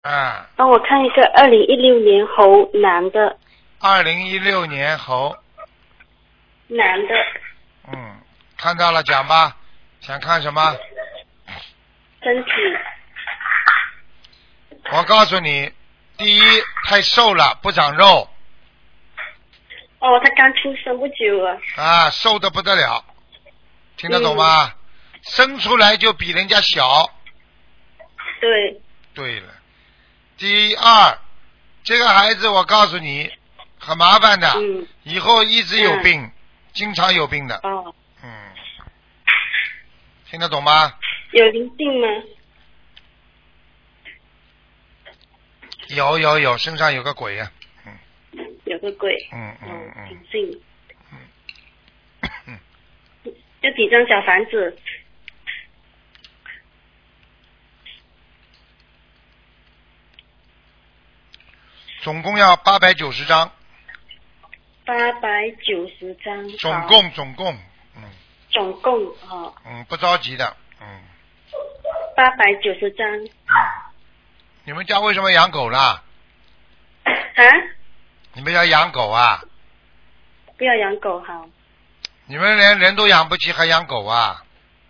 啊， 帮我看一个2016年猴男的。 2016年猴。 男的。 看到了，讲吧，想看什么？ 身体。 我告诉你，第一，太瘦了，不长肉。 哦，他刚出生不久啊。 啊，瘦得不得了，听得懂吗？生出来就比人家小。 对。 对了，第二，这个孩子我告诉你，很麻烦的，以后一直有病，经常有病的。 哦。 听得懂吗？ 有灵性吗？ 有，身上有个鬼呀。 有个鬼。灵性。要几张小房子？ 总共要890张。 890张。 总共。 总共不着急的。 890张。 你们家为什么养狗啦？ 啊？ 你们要养狗啊？ 不要养狗好。 你们连人都养不起，还养狗啊？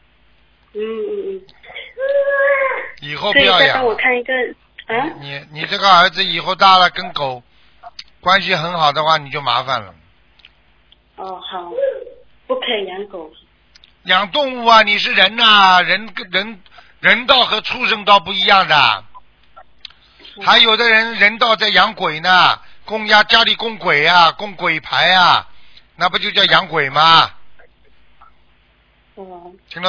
以后不要养。 可以再帮我看一个啊？ 你这个儿子以后大了，跟狗关系很好的话，你就麻烦了。 哦，好，不可以养狗。 养动物啊，你是人呐，人道和畜生道不一样的。还有的人道在养鬼呢，家里供鬼啊，供鬼牌啊，那不就叫养鬼吗？ 哦。 听